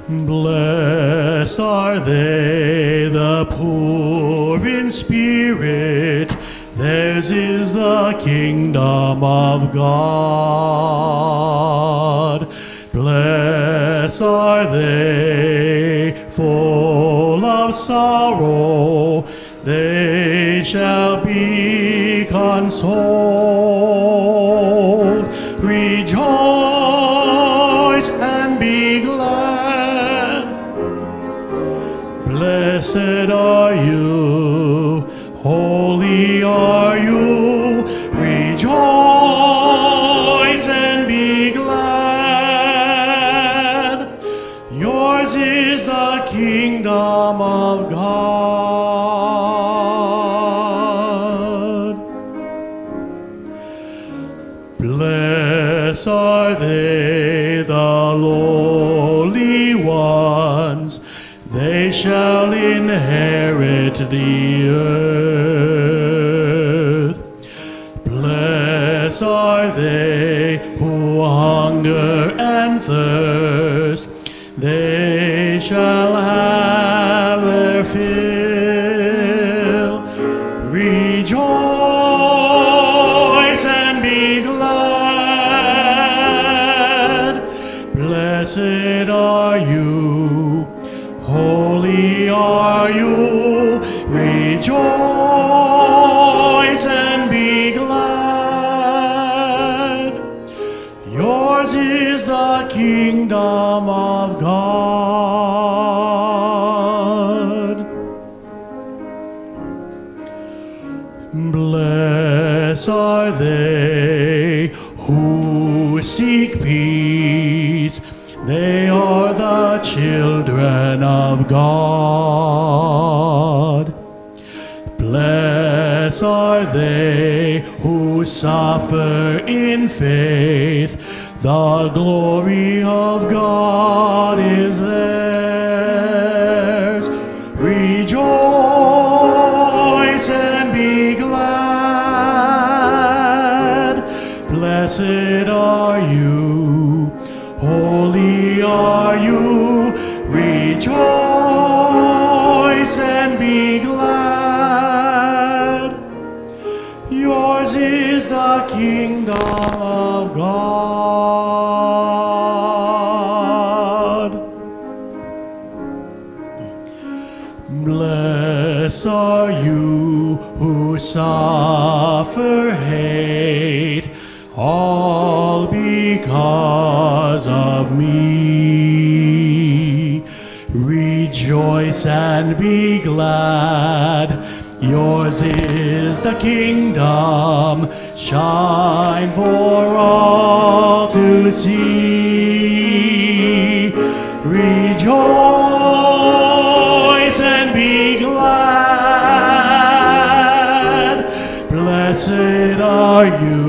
Blessed are they, the poor in spirit, theirs is the kingdom of God. Blessed are they, full of sorrow, they shall be consoled. Rejoice and be glad. Blessed are you, holy are you. Rejoice and be glad. Yours is the kingdom of God. Blessed are they, the lowly ones, they shall inherit the earth. Blessed are they who hunger and thirst, they shall have their fill. Rejoice and be glad. Blessed are you, holy are you. Rejoice and be glad. Yours is the kingdom of God. Blessed are they who seek peace, they are the children of God. Blessed are they who suffer in faith, the glory of God is theirs. Rejoice and be glad. Blessed are you, holy are you. Rejoice and be glad. Yours is the kingdom of God. Blessed are you who suffer hate, all because of me. Rejoice and be glad. Yours is the kingdom, shine for all to see. Rejoice and be glad. Blessed are you,